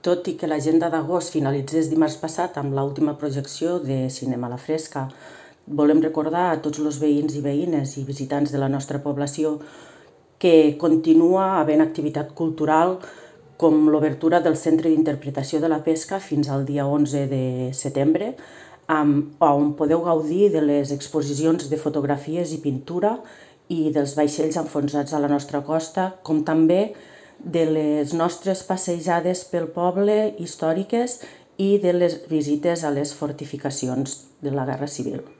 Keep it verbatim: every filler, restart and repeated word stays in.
Tot i que l'agenda d'agost finalitzés dimarts passat amb l'última projecció de Cinema a la Fresca, volem recordar a tots els veïns i veïnes i visitants de la nostra població que continua havent activitat cultural com l'obertura del Centre d'Interpretació de la Pesca fins al dia onze de setembre, on podeu gaudir de les exposicions de fotografies i pintura i dels vaixells enfonsats a la nostra costa, com també de les nostres passejades pel poble històriques i de les visites a les fortificacions de la Guerra Civil.